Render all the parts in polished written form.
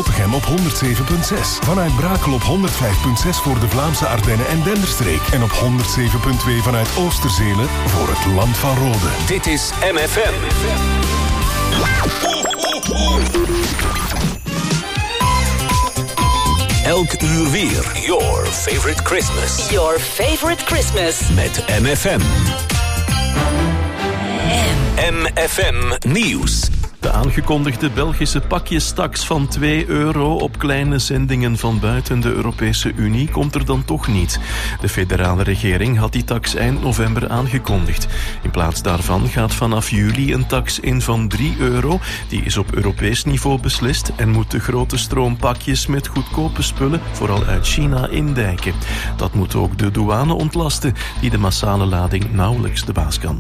Otegem op 107.6. Vanuit Brakel op 105.6 voor de Vlaamse Ardennen en Denderstreek. En op 107.2 vanuit Oosterzele voor het Land van Rode. Dit is MFM. Elk uur weer. Your favorite Christmas. Your favorite Christmas. Met MFM. MFM Nieuws. De aangekondigde Belgische pakjestaks van €2 op kleine zendingen van buiten de Europese Unie komt er dan toch niet. De federale regering had die tax eind november aangekondigd. In plaats daarvan gaat vanaf juli een tax in van €3. Die is op Europees niveau beslist en moet de grote stroom pakjes met goedkope spullen, vooral uit China, indijken. Dat moet ook de douane ontlasten, die de massale lading nauwelijks de baas kan.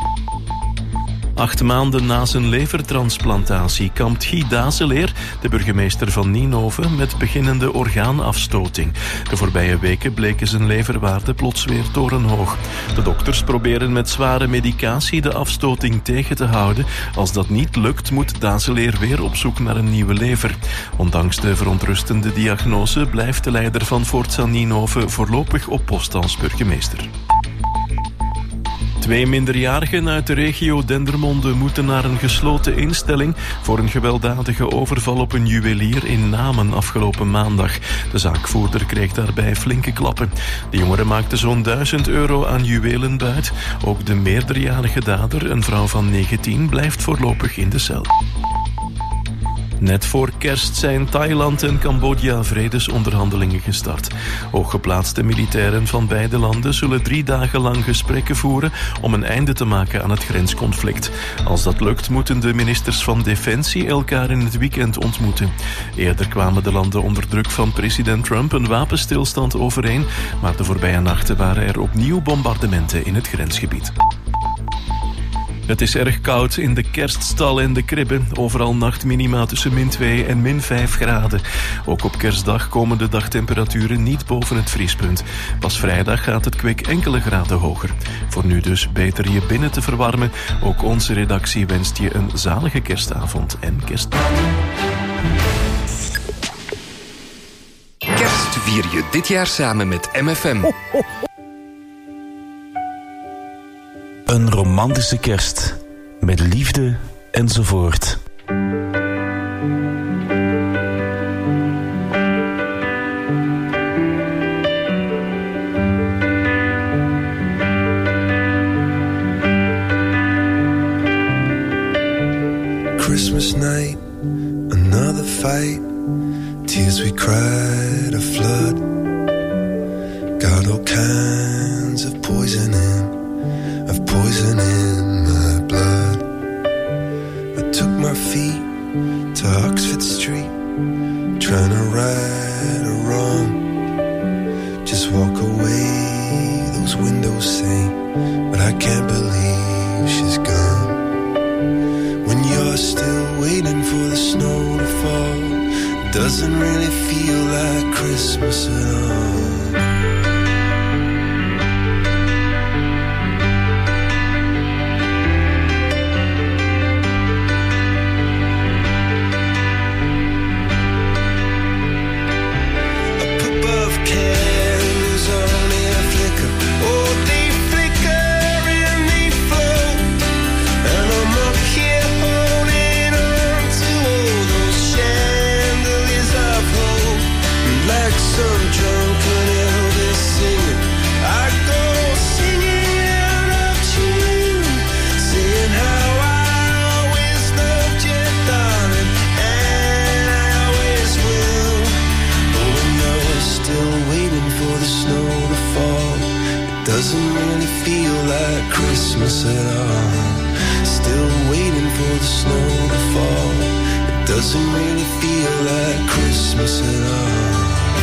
8 maanden na zijn levertransplantatie kampt Guy Dazeleer, de burgemeester van Ninove, met beginnende orgaanafstoting. De voorbije weken bleken zijn leverwaarden plots weer torenhoog. De dokters proberen met zware medicatie de afstoting tegen te houden. Als dat niet lukt, moet Dazeleer weer op zoek naar een nieuwe lever. Ondanks de verontrustende diagnose blijft de leider van Forza Ninove voorlopig op post als burgemeester. 2 minderjarigen uit de regio Dendermonde moeten naar een gesloten instelling voor een gewelddadige overval op een juwelier in Namen afgelopen maandag. De zaakvoerder kreeg daarbij flinke klappen. De jongeren maakten zo'n €1000 aan juwelen buit. Ook de meerderjarige dader, een vrouw van 19, blijft voorlopig in de cel. Net voor kerst zijn Thailand en Cambodja vredesonderhandelingen gestart. Hooggeplaatste militairen van beide landen zullen 3 dagen lang gesprekken voeren om een einde te maken aan het grensconflict. Als dat lukt, moeten de ministers van Defensie elkaar in het weekend ontmoeten. Eerder kwamen de landen onder druk van president Trump een wapenstilstand overeen, maar de voorbije nachten waren er opnieuw bombardementen in het grensgebied. Het is erg koud in de kerststal en de kribben. Overal nachtminima tussen -2 en -5 graden. Ook op kerstdag komen de dagtemperaturen niet boven het vriespunt. Pas vrijdag gaat het kwik enkele graden hoger. Voor nu dus beter je binnen te verwarmen. Ook onze redactie wenst je een zalige kerstavond en kerstdag. Kerst vier je dit jaar samen met MFM. Een romantische kerst, met liefde enzovoort. Christmas night, another fight. Tears we cried, a flood. Got all kinds of poison in my blood. I took my feet to Oxford Street, trying to right a wrong. Just walk away, those windows say, but I can't believe she's gone. When you're still waiting for the snow to fall, it doesn't really feel like Christmas at all. Doesn't really feel like Christmas at all. Still waiting for the snow to fall. It doesn't really feel like Christmas at all.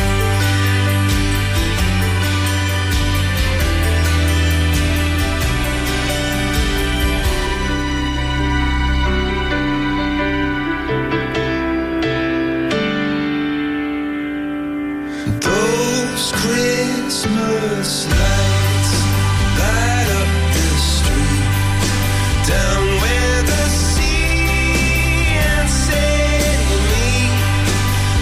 Those Christmas lights light up the street, down where the sea and city meet.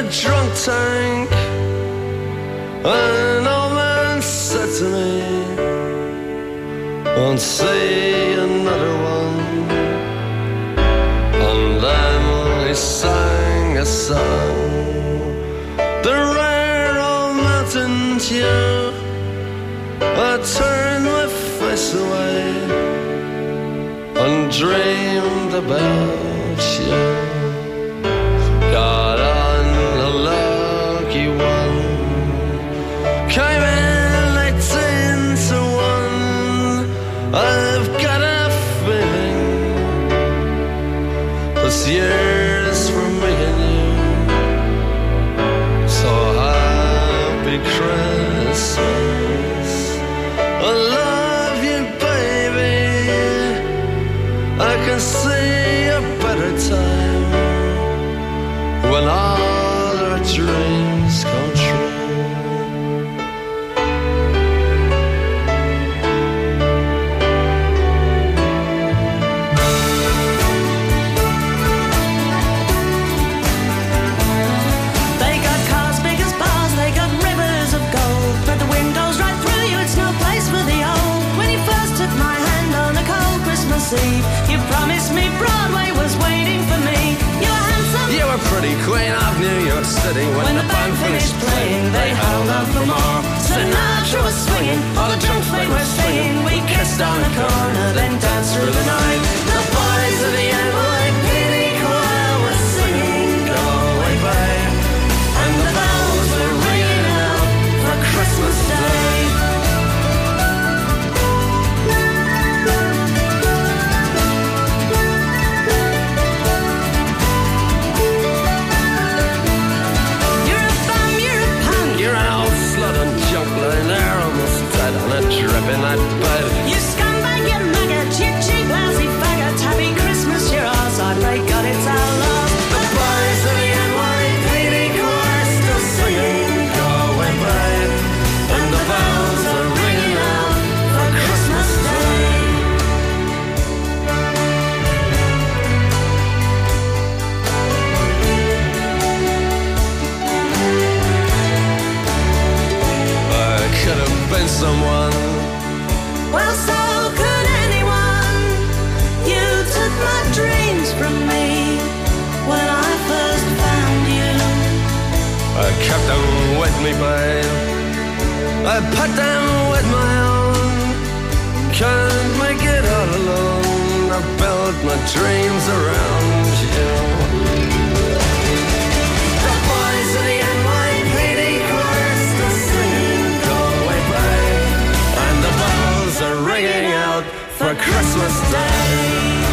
drunk tank. An old man said to me, won't see another one. And then he sang a song, the rare old mountain tune. I turned my face away and dreamed about you. Got on a lucky one, came in 18 to 1. I've got a feeling this year's for me and you. So happy Christmas, I love you, baby. I can see a better time when all our dreams come true. They got cars big as bars, they got rivers of gold, but the wind goes right through you, it's no place for the old. When you first took my hand on a cold Christmas Eve, you promised me Broadway was waiting for me. You were handsome, You were pretty queen of New York City. when the band finished playing, they held out for more. Sinatra was swinging, all the drunk they were singing. We kissed on the corner, then danced through the night. The boys of the NYPD choir were singing Galway Bay, and the bells were ringing out for Christmas Day. You're a bum, you're a punk, You're an old slut and junk lying there almost dead on a drip in that bed. you scumbag, you maggot, you cheap, lousy faggot. Happy Christmas, you're ours, I pray God it's our love. The boys of the NYPD choir still singing Galway Bay, and the bells are ringing out for Christmas Day. I could have been someone. Well, so could anyone. You took my dreams from me when I first found you. I kept them with me, babe. I put them with my own. Can't make it all alone. I built my dreams around you. The boys of the NYPD choir still singing Galway Bay, and the bells are ringing out for Christmas Day.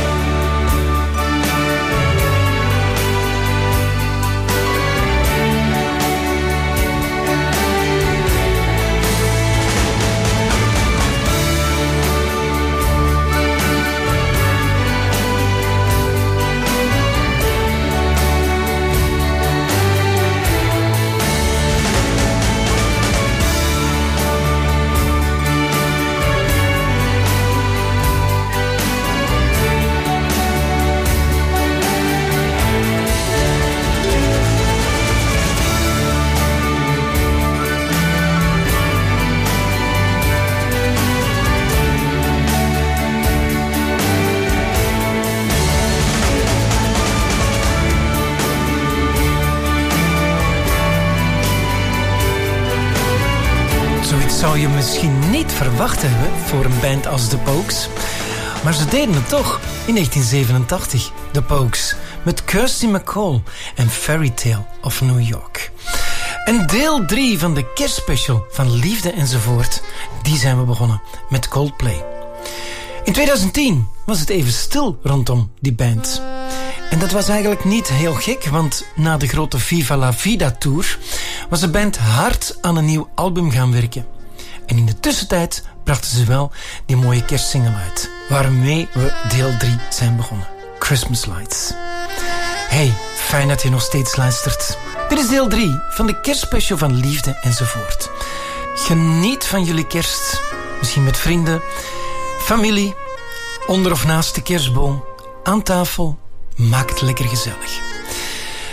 Zoiets zou je misschien niet verwacht hebben voor een band als The Pogues. Maar ze deden het toch in 1987, The Pogues, met Kirsty MacColl en Fairy Tale of New York. En deel 3 van de kerstspecial van Liefde enzovoort, die zijn we begonnen met Coldplay. In 2010 was het even stil rondom die band. En dat was eigenlijk niet heel gek, want na de grote Viva la Vida tour was de band hard aan een nieuw album gaan werken. En in de tussentijd brachten ze wel die mooie kerstsingle uit, waarmee we deel 3 zijn begonnen. Christmas Lights. Hey, fijn dat je nog steeds luistert. Dit is deel 3 van de kerstspecial van Liefde enzovoort. Geniet van jullie kerst. Misschien met vrienden, familie, onder of naast de kerstboom, aan tafel. Maak het lekker gezellig.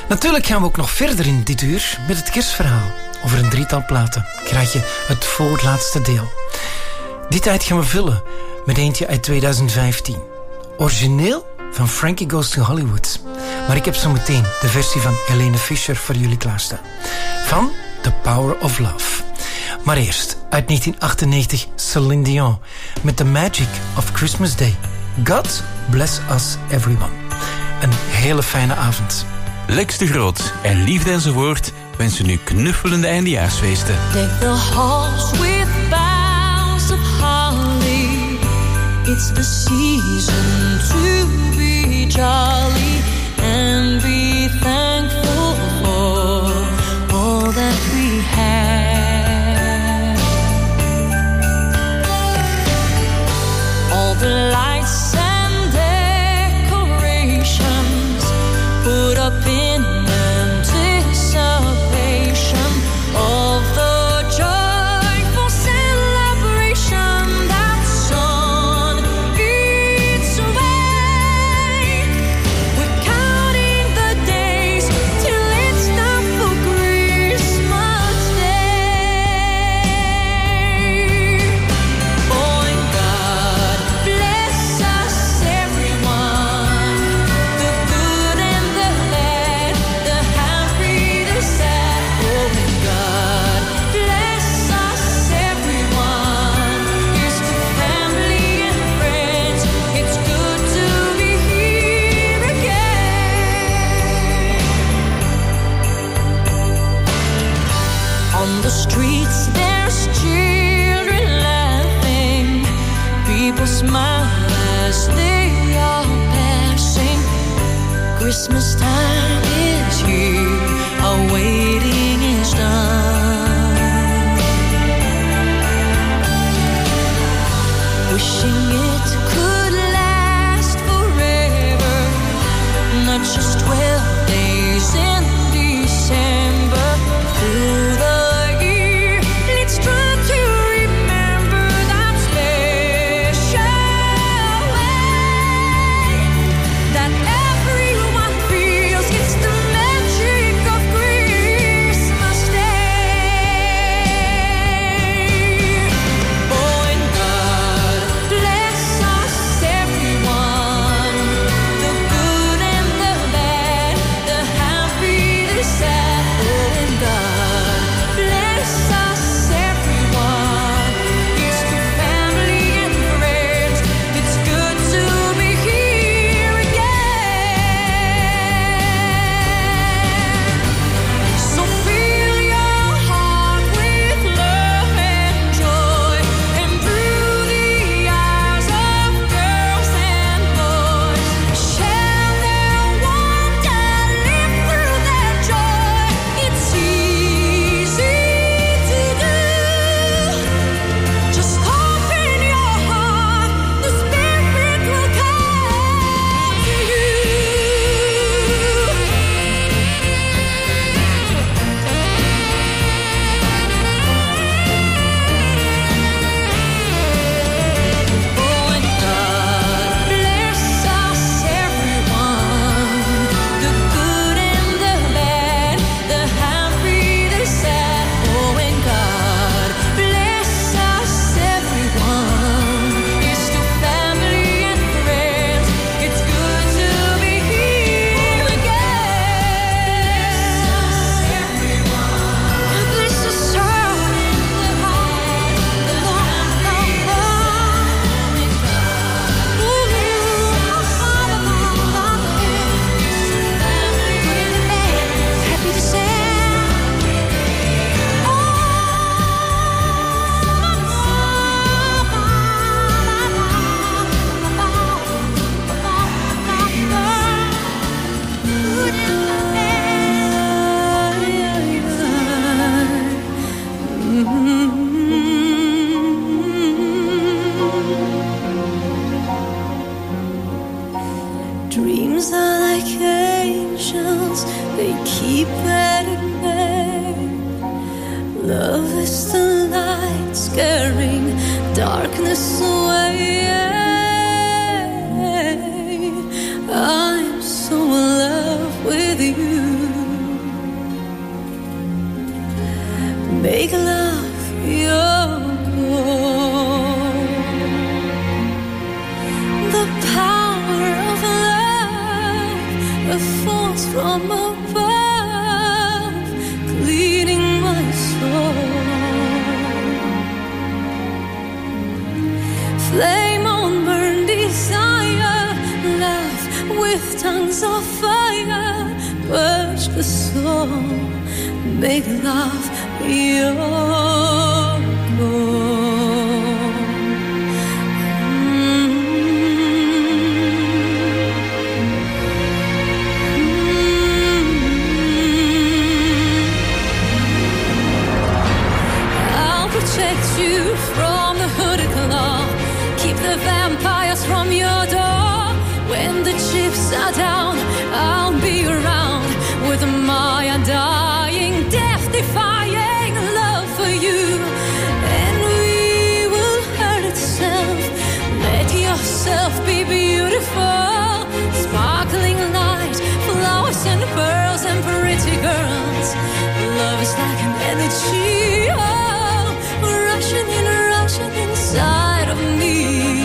Natuurlijk gaan we ook nog verder in dit uur met het kerstverhaal. Over een drietal platen krijg je het voorlaatste deel. Die tijd gaan we vullen met eentje uit 2015. Origineel van Frankie Goes to Hollywood. Maar ik heb zo meteen de versie van Helene Fischer voor jullie klaarstaan. Van The Power of Love. Maar eerst, uit 1998, Celine Dion met The Magic of Christmas Day. God bless us everyone. Een hele fijne avond. Lex de Groot en Liefde enzovoort wensen u knuffelende eindejaarsfeesten. Deck the halls with boughs of holly. It's the season to be jolly and be thankful for all that we have. All the lights and decorations put up in anticipation of the joyful celebration that sun beats away. We're counting the days till it's time for Christmas Day. Oh, and God bless us everyone, the good and the bad, the happy, the sad. Oh, and God bless us everyone. Here's to family and friends. It's good to be here again. On the streets there's children laughing, people smile as they are passing. Christmas time is here, our waiting is done. Wishing it could last forever, not just 12 days in December. Through the year, let's try to remember that special way that everyone feels. It's the magic of Christmas Day. Oh, and God bless us everyone, the good and the bad, the happy, the sad. Oh, and God bless us everyone. Here's to family and friends. It's good to be here again. So fill your heart with love and joy, and through the eyes of girls and boys, share their wonder, live through their joy. It's easy to do. Just open your heart, the Spirit will come to you. Oh, and God bless us everyone, the good and the bad, the happy, the sad. Oh, and God bless us everyone. Here's to family and friends. It's good to be here again. Bless us all in the heart, the happy to say. Dreams are like angels, they keep at bay. Love is the light scaring darkness away. I'm so in love with you. make love your goal. The power of love, a force from above, cleaning my soul. Flame on burn desire, love with tongues of fire, purge the soul, make love your goal. I'll protect you from the hooded claw, keep the vampires from your door. When the chips are down, I'll be around with my undying, death-defying love for you. And we will hurt itself. Let yourself be beautiful. Sparkling light, flowers and pearls and pretty girls. Love is like an energy, oh, rushing inside of me.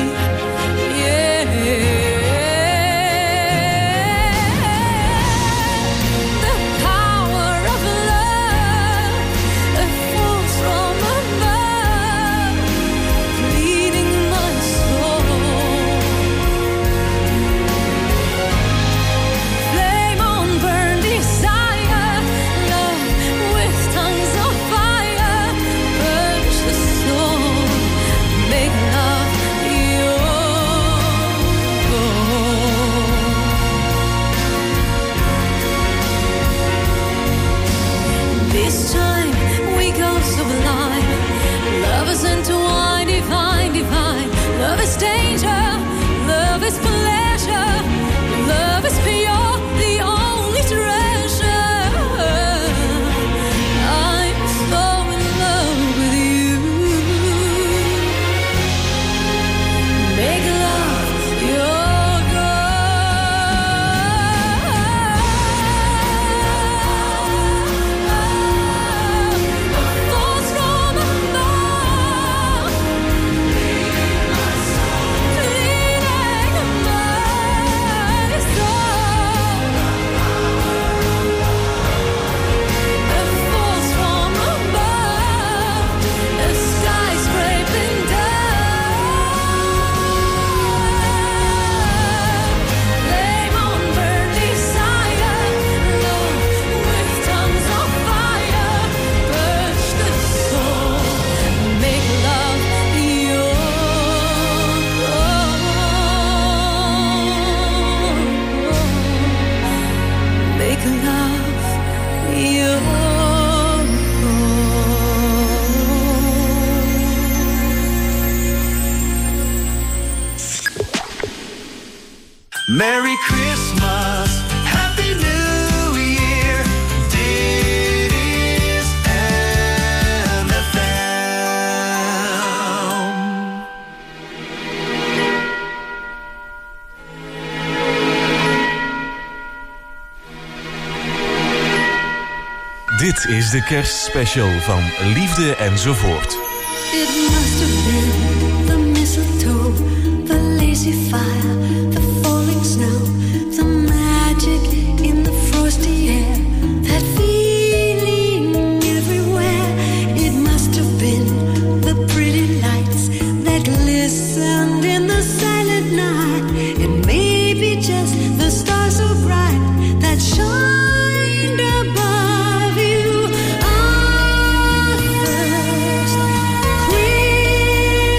Intertwined, divine, divine. Love is danger, love is pleasure, love is pure, the only treasure. I'm so in love with you. Make love your Merry Christmas, Happy New Year, dit is NFM. Dit is de kerstspecial van Liefde enzovoort. It must have been the mistletoe, the lazy fire, the falling snow, the magic in the frosty air, that feeling everywhere. It must have been the pretty lights that glistened in the silent night. It may be just the stars so bright that shined above you. Our first Christmas.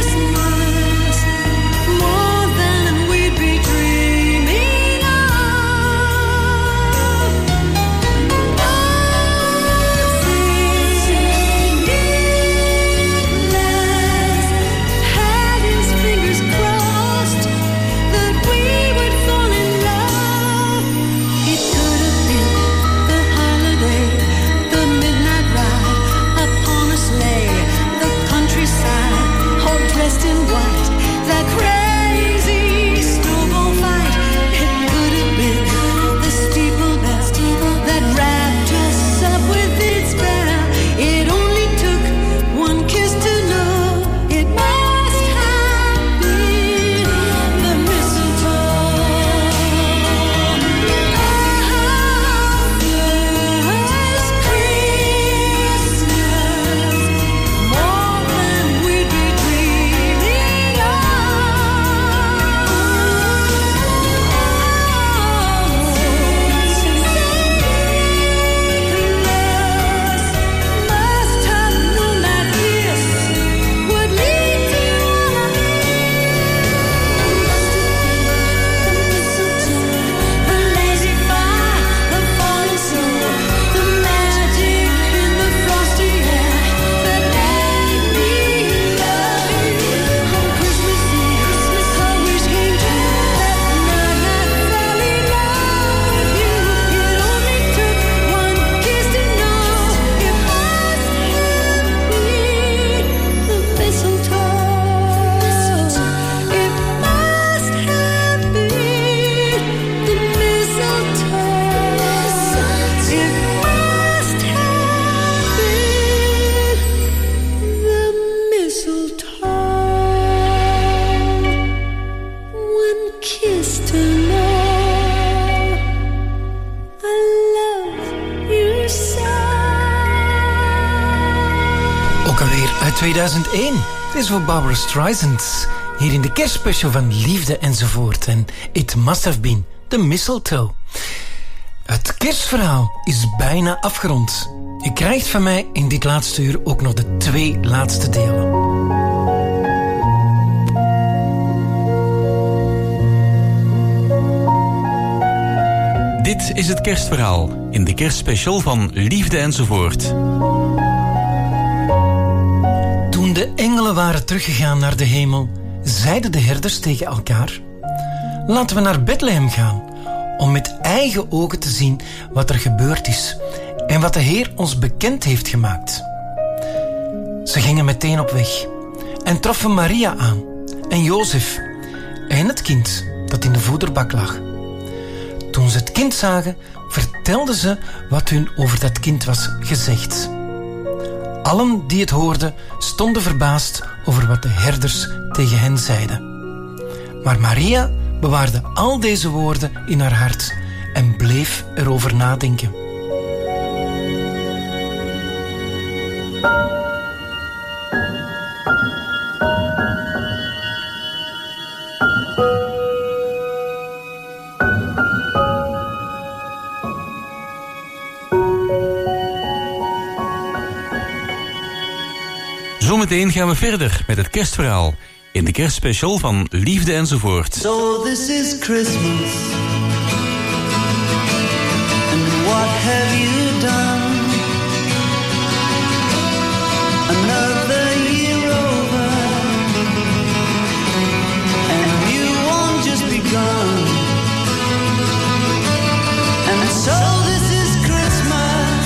Uit 2001. Het is voor Barbara Streisand. Hier in de kerstspecial van Liefde enzovoort. En It Must Have Been the Mistletoe. Het kerstverhaal is bijna afgerond. Je krijgt van mij in dit laatste uur ook nog de 2 laatste delen. Dit is het kerstverhaal in de kerstspecial van Liefde enzovoort. Toen de engelen waren teruggegaan naar de hemel, zeiden de herders tegen elkaar: laten we naar Bethlehem gaan, om met eigen ogen te zien wat er gebeurd is en wat de Heer ons bekend heeft gemaakt. Ze gingen meteen op weg en troffen Maria aan en Jozef en het kind dat in de voederbak lag. Toen ze het kind zagen, vertelden ze wat hun over dat kind was gezegd. Allen die het hoorden, stonden verbaasd over wat de herders tegen hen zeiden. Maar Maria bewaarde al deze woorden in haar hart en bleef erover nadenken. Zometeen gaan we verder met het kerstverhaal in de kerstspecial van Liefde enzovoort. So this is Christmas, and what have you done? Another year over, and a new one just begun. And so this is Christmas,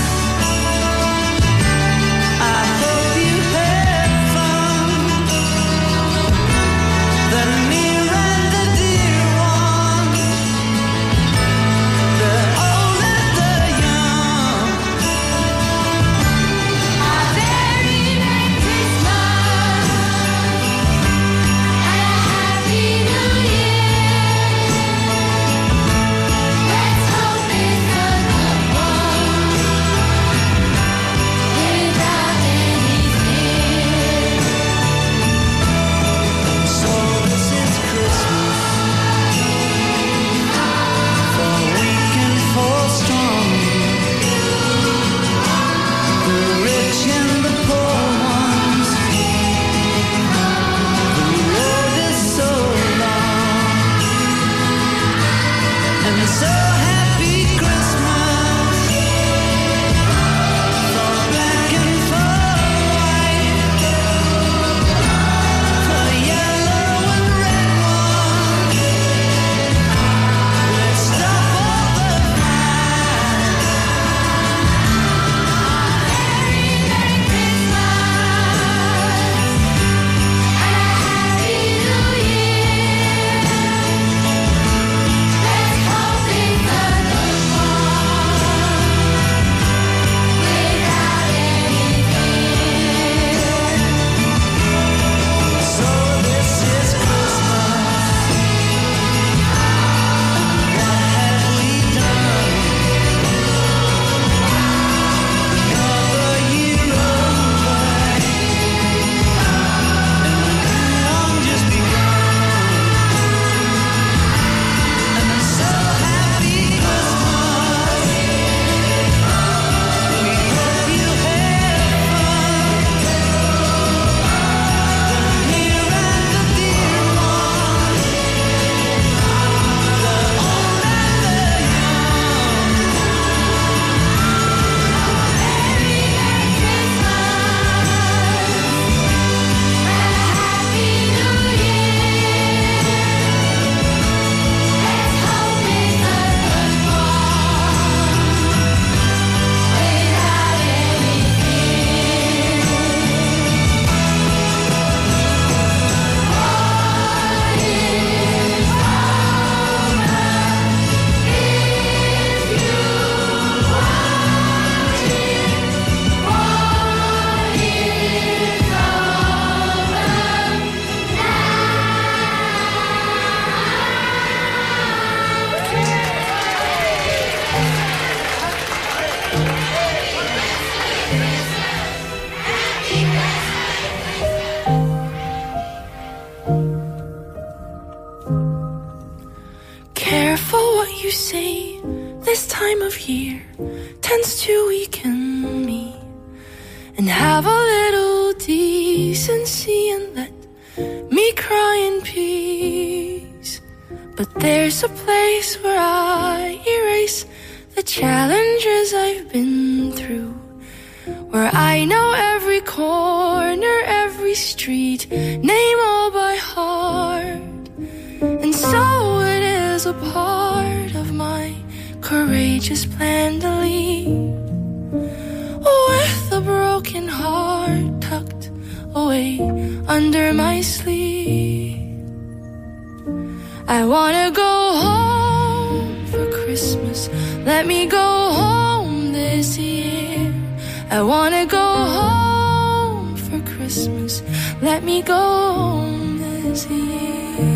I hope you had fun. The near and the dear ones say this time of year tends to weaken me, and have a little decency and let me cry in peace. But there's a place where I erase the challenges I've been through, where I know every corner, every street, name all by heart. And so it is a part of my courageous plan to leave, with a broken heart tucked away under my sleeve. I wanna go home for Christmas, let me go home this year. I wanna go home for Christmas, let me go home this year.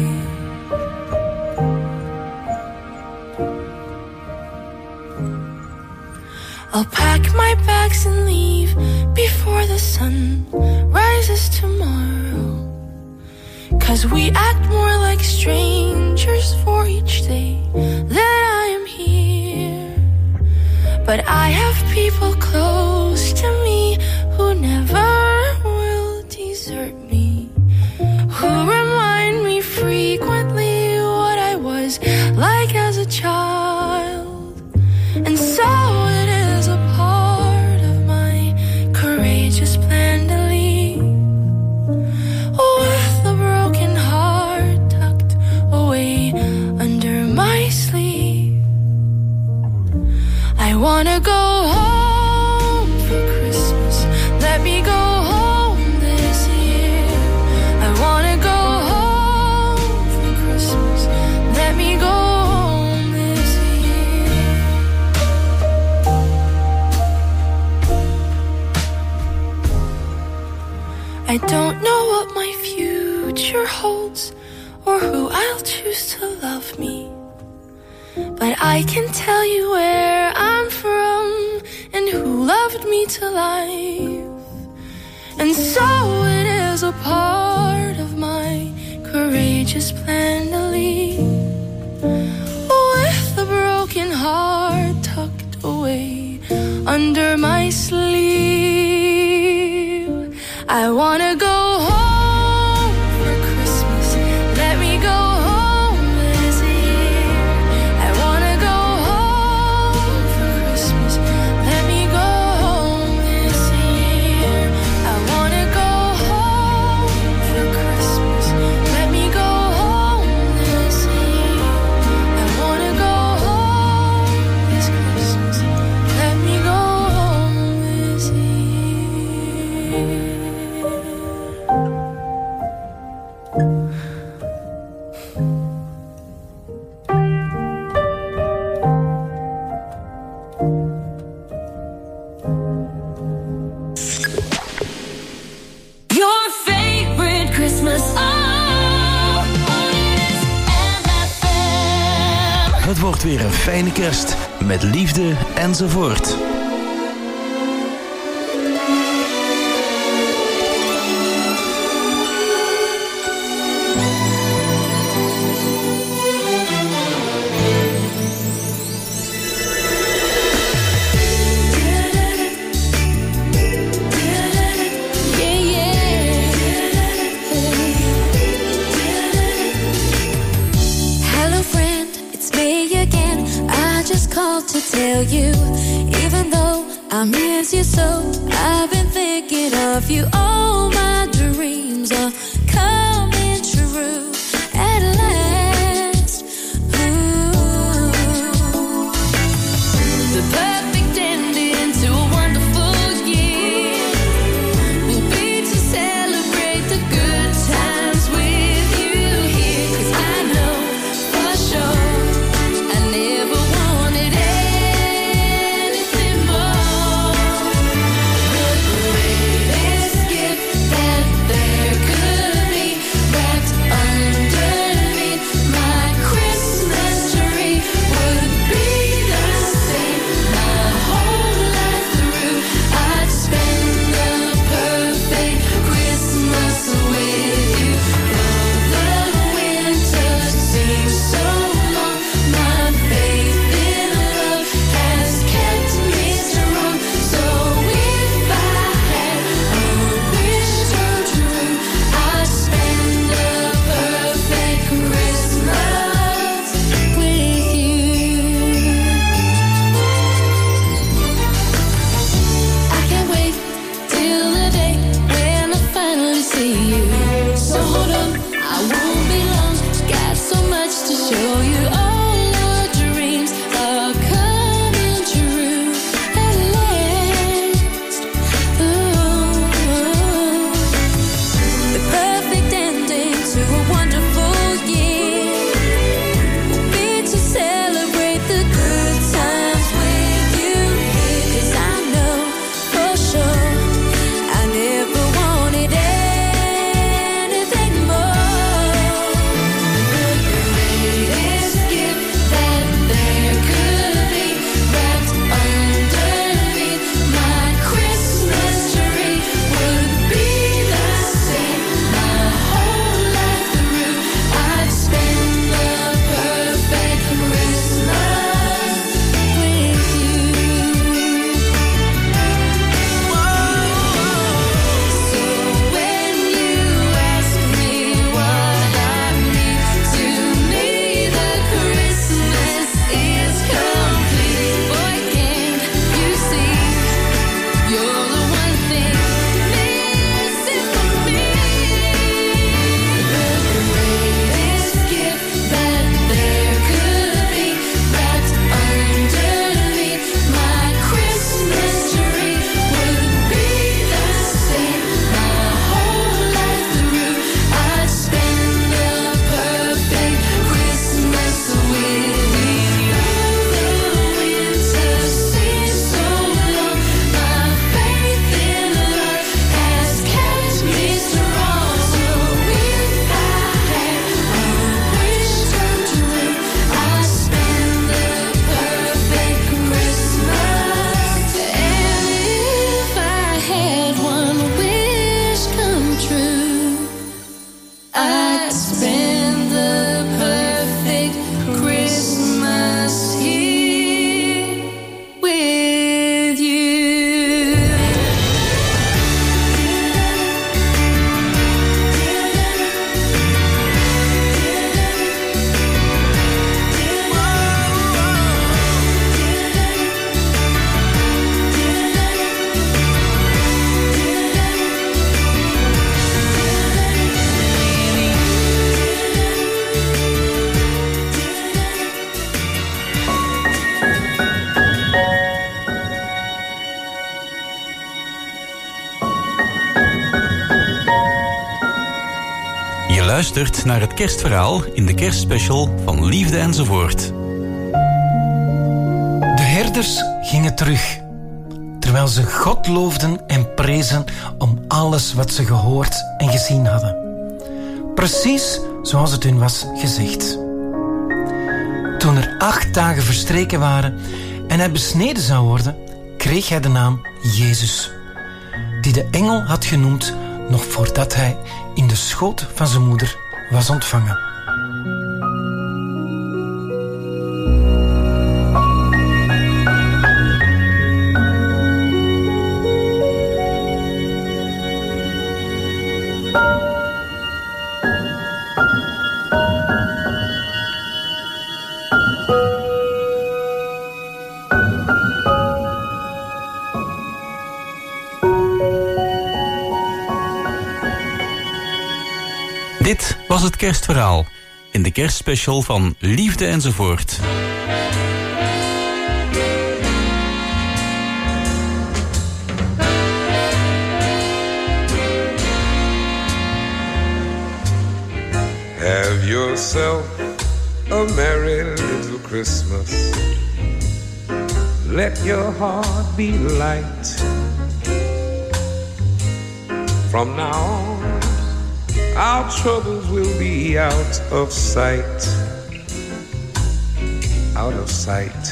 I'll pack my bags and leave before the sun rises tomorrow, 'cause we act more like strangers for each day that I am here. But I have people close to me who never will desert me, who remind me frequently what I was like as a child. And so it is a part of my courageous plan to leave, with a broken heart tucked away under my sleeve. I wanna go home for Christmas, let me go home this year. I wanna go home for Christmas, let me go home this year. I don't know what my future holds or who I'll choose to love me, but I can tell you where I'm from and who loved me to life. And so it is a part of my courageous plan to leave, with a broken heart tucked away under my sleeve. I wanna go home for Christmas, let me go home this year. I wanna go home for Christmas, let me go home this year. I wanna go home for Christmas, let me go home this year. I wanna go home this Christmas, let me go home this year. Your favorite Christmas song is MFM. Het wordt weer een fijne kerst met liefde enzovoort. Hello friend, it's me again. I just called to tell you, even though I miss you so, I've been thinking of you. All my dreams are coming true at last. Ooh. The perfect ending to a wonderful year will be to celebrate the good times with you here. 'Cause I know for sure I never wanted anything more. The greatest gift luistert naar het kerstverhaal in de kerstspecial van Liefde enzovoort. De herders gingen terug, terwijl ze God loofden en prezen om alles wat ze gehoord en gezien hadden. Precies zoals het hun was gezegd. Toen er 8 dagen verstreken waren en hij besneden zou worden, kreeg hij de naam Jezus, die de engel had genoemd nog voordat hij in de schoot van zijn moeder was ontvangen. Dit was het kerstverhaal in de kerstspecial van Liefde enzovoort. Have yourself a merry little Christmas. Let your heart be light. From now on, our troubles will be out of sight. Out of sight.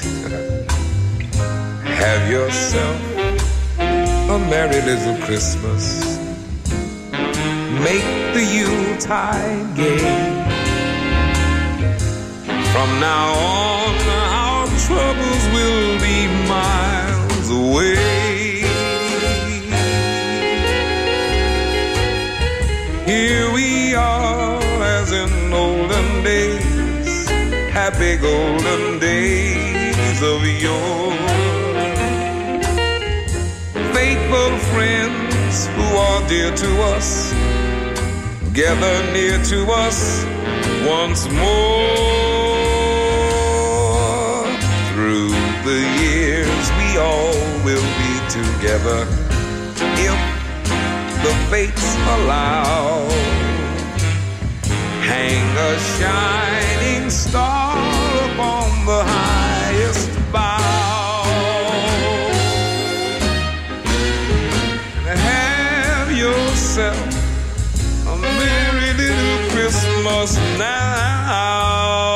Have yourself a merry little Christmas. Make the Yuletide gay. From now on, our troubles will be miles away. Here we are as in olden days, happy golden days of yore. Faithful friends who are dear to us, gather near to us once more. Through the years we all will be together if the fates allow. Hang a shining star upon the highest bough. And have yourself a merry little Christmas now.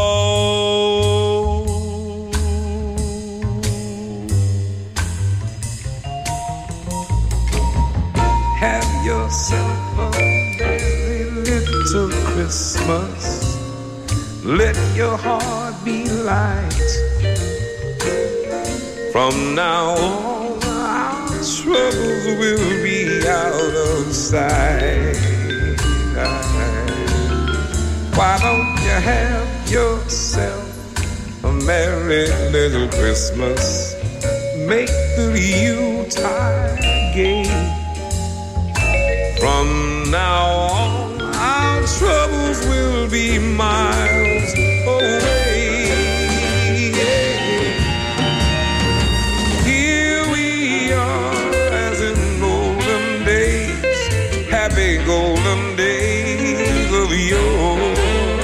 Have yourself a merry little Christmas. Let your heart be light. From now on, our troubles will be out of sight. Why don't you have yourself a merry little Christmas? Make the Yuletide gay. From now on, our troubles will be miles away. Here we are as in golden days, happy golden days of yore.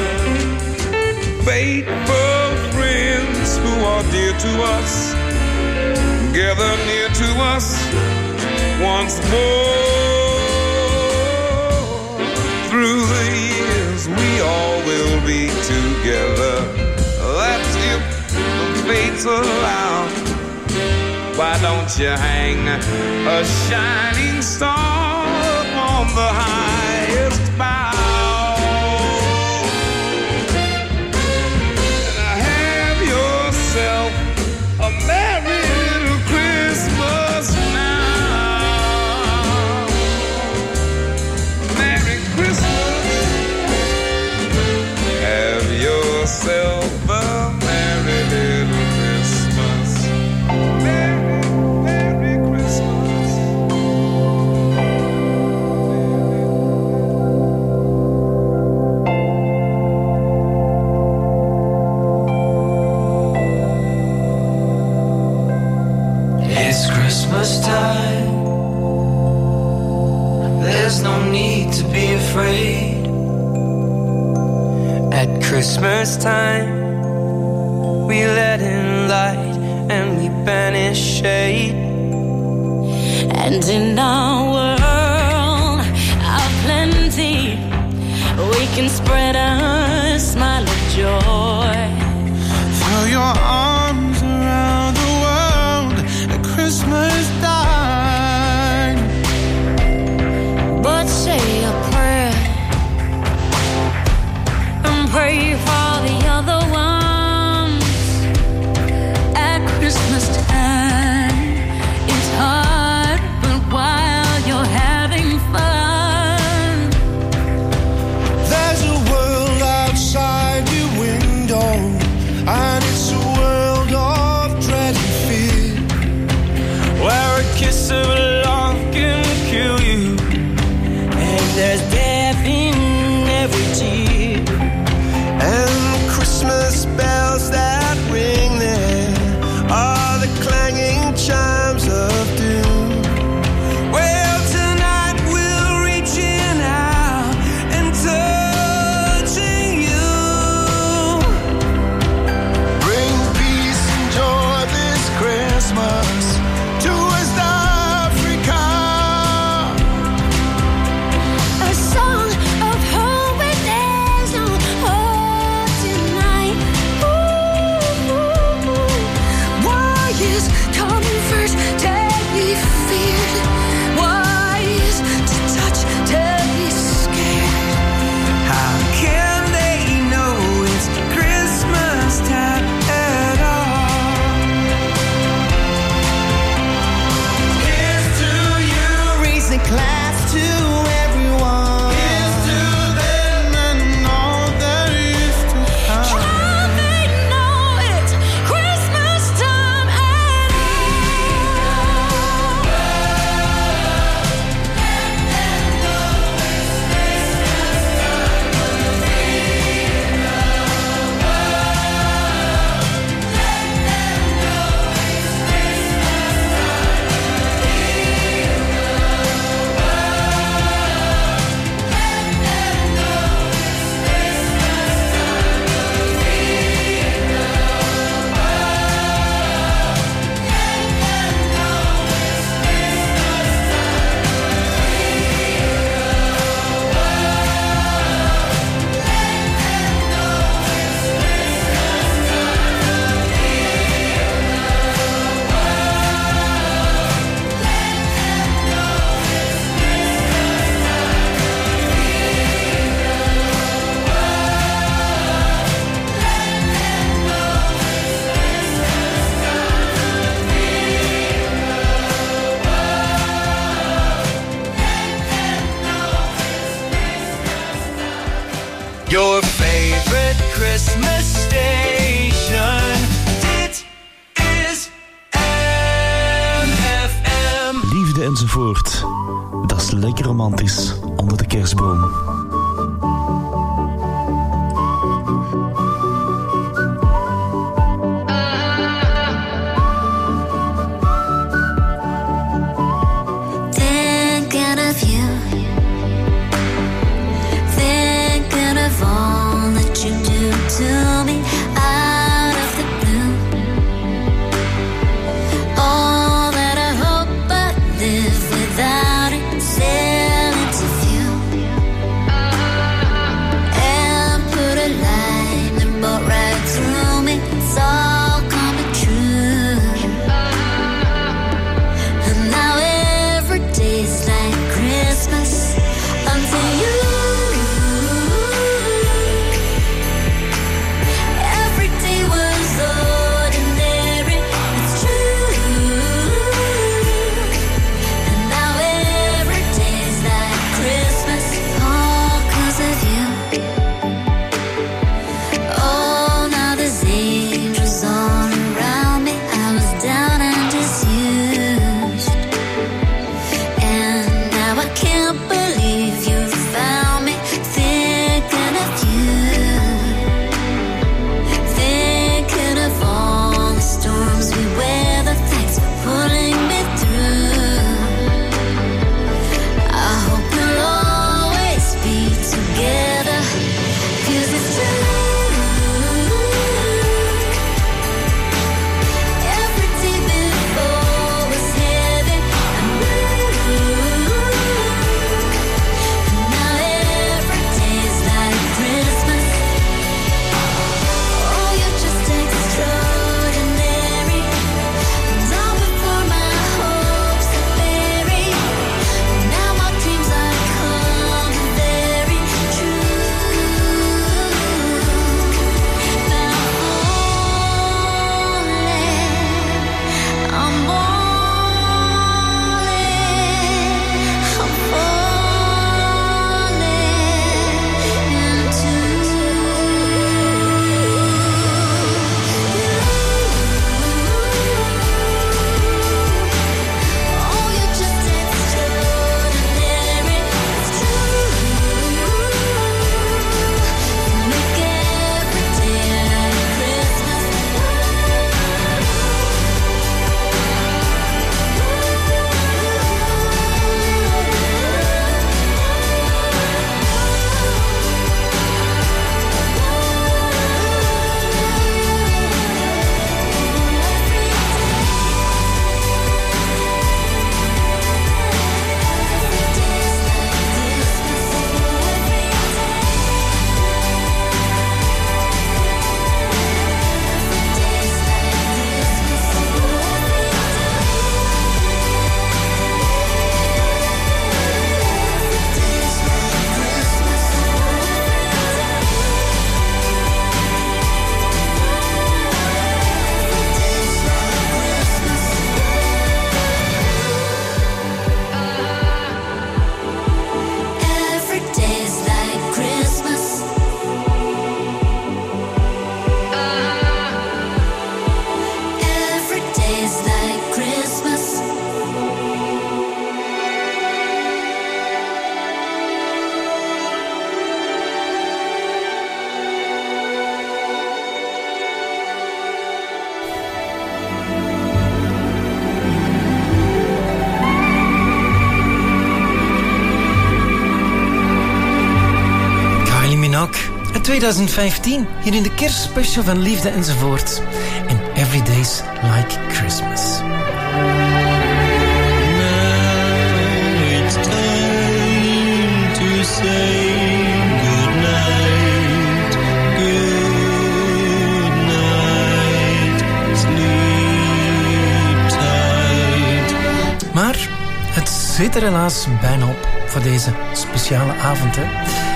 Faithful friends who are dear to us, gather near to us once more. Through the years we all will be together. That's if the fates allow. Why don't you hang a shining star on the highest bough? And have yourself a merry little Christmas now. Merry Christmas. Have yourself a merry little Christmas. Merry, Merry Christmas. It's Christmas time. There's no need to be afraid. At Christmas time, we let in light and we banish shade. And in our world of plenty, we can spread a smile of joy. Throw your arms around the world at Christmas time. But say a prayer and pray for the other ones. At Christmas time, it's hard, but while you're having fun, there's a world outside your window, and it's a world of dread and fear, where a kiss of love can kill you, and there's death in every tear. And Christmas bells that ring there are the clanging chimes of doom. Well, tonight we'll reach in out and touching you. Bring peace and joy this Christmas to West Africa. a song of hope when there's no hope tonight. Ooh, ooh, ooh. Warriors coming first, deadly feared. Wise to touch, deadly scared. How can they know it's Christmas time at all? Here's to you. Raise a glass to everyone. Here's to them and all that is to come. Can they know it's Christmas time at Your favorite Christmas station. Dit is MFM. Liefde enzovoort. Dat is lekker romantisch onder de kerstboom. Thinking of you, thinking of all that you do to me out of the blue. All that I hope I live without it, sailing to view. 2015, hier in de kerstspecial van Liefde enzovoort. En Every Day's Like Christmas. It's time to say goodnight, goodnight, sleep tight. Maar het zit er helaas bijna op voor deze speciale avond, hè.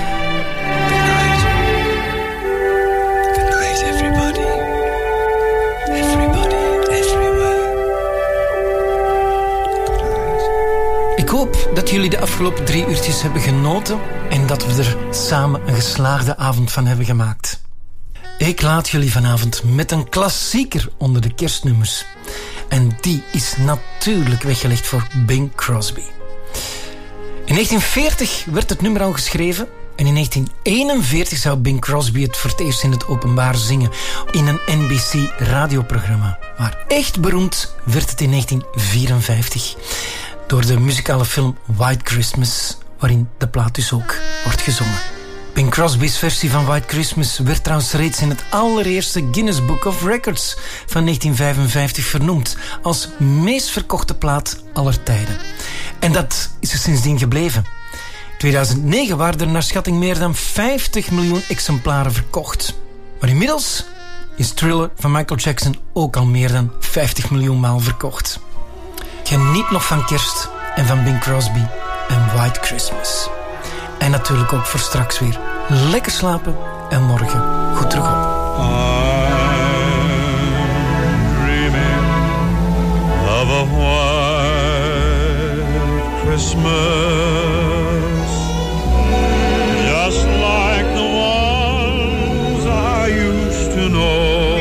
Ik hoop dat jullie de afgelopen 3 uurtjes hebben genoten en dat we er samen een geslaagde avond van hebben gemaakt. Ik laat jullie vanavond met een klassieker onder de kerstnummers. En die is natuurlijk weggelegd voor Bing Crosby. In 1940 werd het nummer al geschreven en in 1941 zou Bing Crosby het voor het eerst in het openbaar zingen in een NBC radioprogramma. Maar echt beroemd werd het in 1954 door de muzikale film White Christmas, waarin de plaat dus ook wordt gezongen. Bing Crosby's versie van White Christmas werd trouwens reeds in het allereerste Guinness Book of Records van 1955 vernoemd als meest verkochte plaat aller tijden. En dat is er sindsdien gebleven. In 2009 waren er naar schatting meer dan 50 miljoen exemplaren verkocht. Maar inmiddels is Thriller van Michael Jackson ook al meer dan 50 miljoen maal verkocht. Geniet nog van kerst en van Bing Crosby en White Christmas. En natuurlijk ook voor straks weer. Lekker slapen en morgen goed terug op. I'm dreaming of a white Christmas, just like the ones I used to know,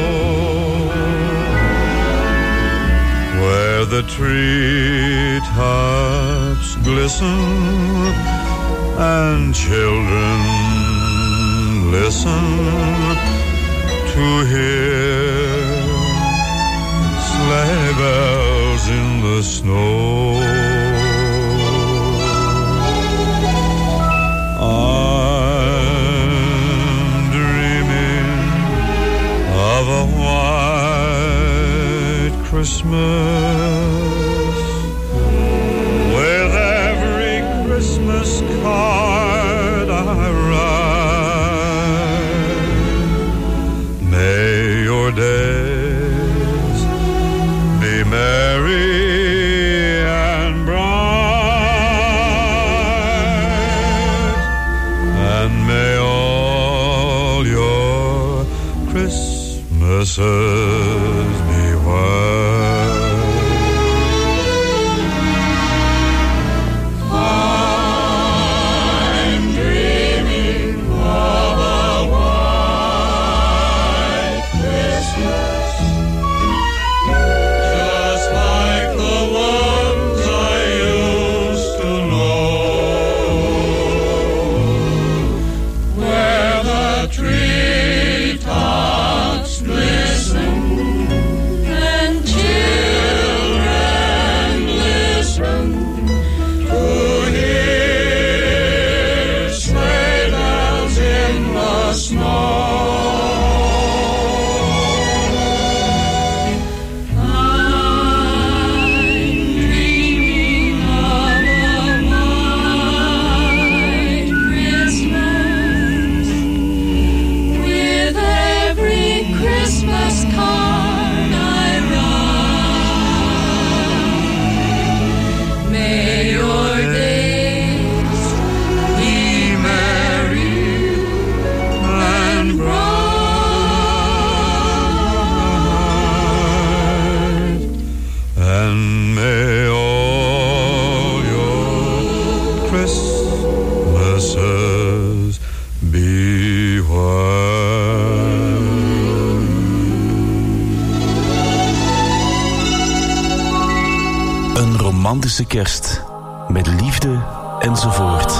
where the treetops glisten and children listen to hear sleigh bells in the snow. I'm dreaming of a white Christmas, with every Christmas card I write. May your days be merry and bright, and may all your Christmases be white. Romantische kerst met liefde enzovoort.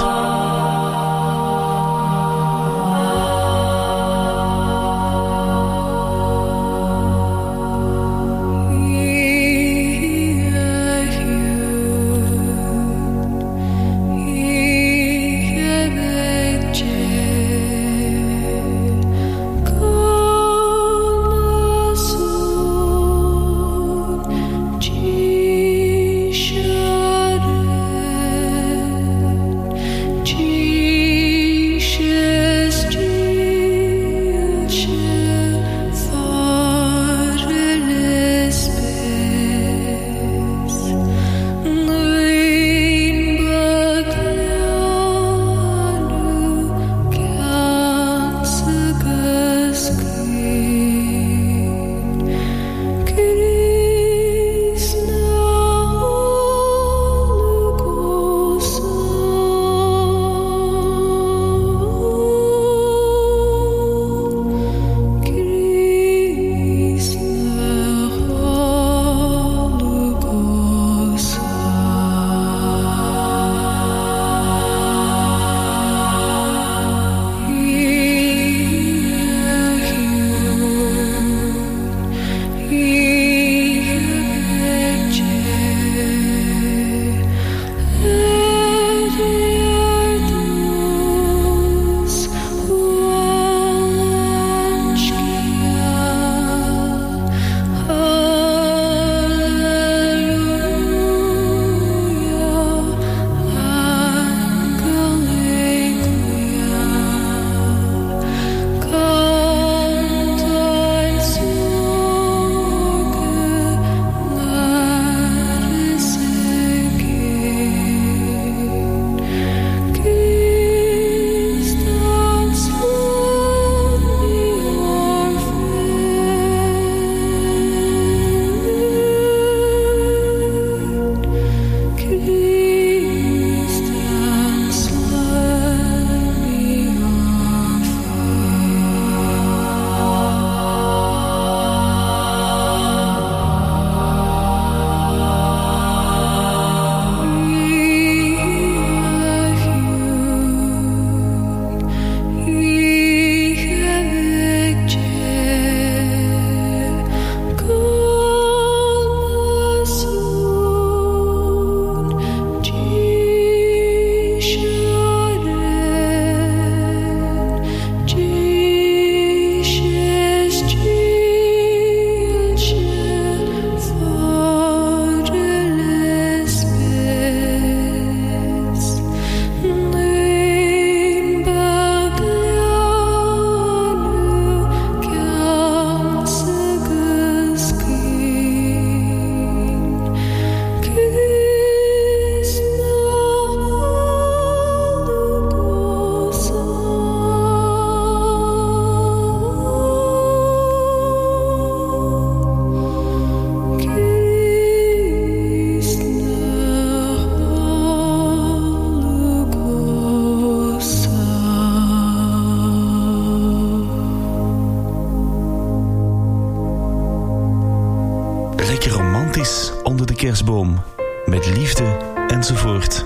kerstboom. Met liefde enzovoort.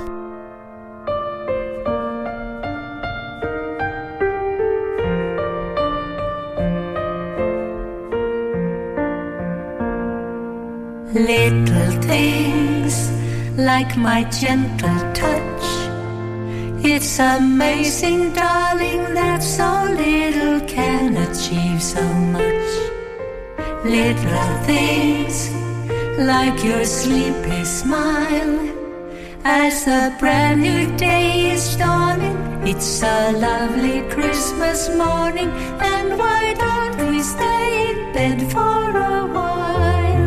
Little things like my gentle touch. It's amazing, darling, that so little can achieve so much. Little things like your sleepy smile as a brand new day is dawning. It's a lovely Christmas morning, and why don't we stay in bed for a while?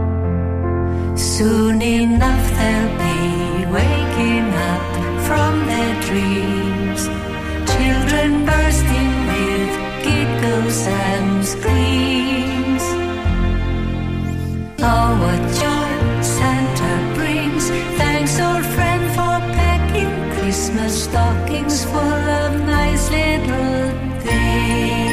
Soon enough they'll be waking up from their dreams, children bursting with giggles and screams. Oh, what joy Santa brings. Thanks, old friend, for packing Christmas stockings full of nice little things.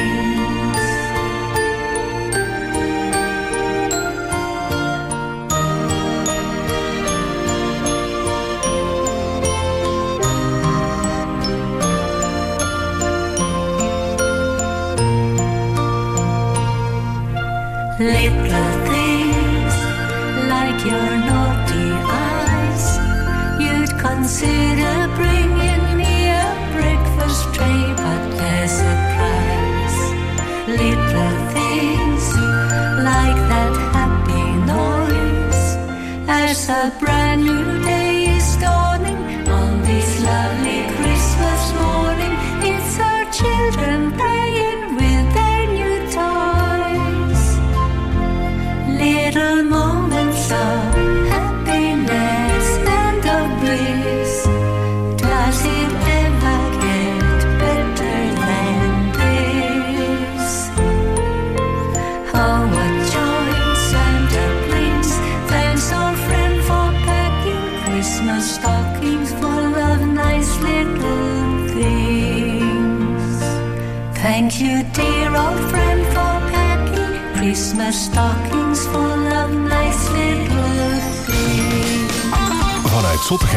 Little things like your naughty eyes. You'd consider bringing me a breakfast tray, but there's a price. Little things like that happy noise as a brand new day is dawning on this lovely Christmas morning. It's our children playing with their new toys. Little moments of happiness and of bliss. Does it ever get better than this? Oh, what joy Santa brings. Thanks, old friend, for packing Christmas stockings full of nice little things. Thank you, dear old friend, for packing Christmas stockings full of nice little things. Vanuit Zottegem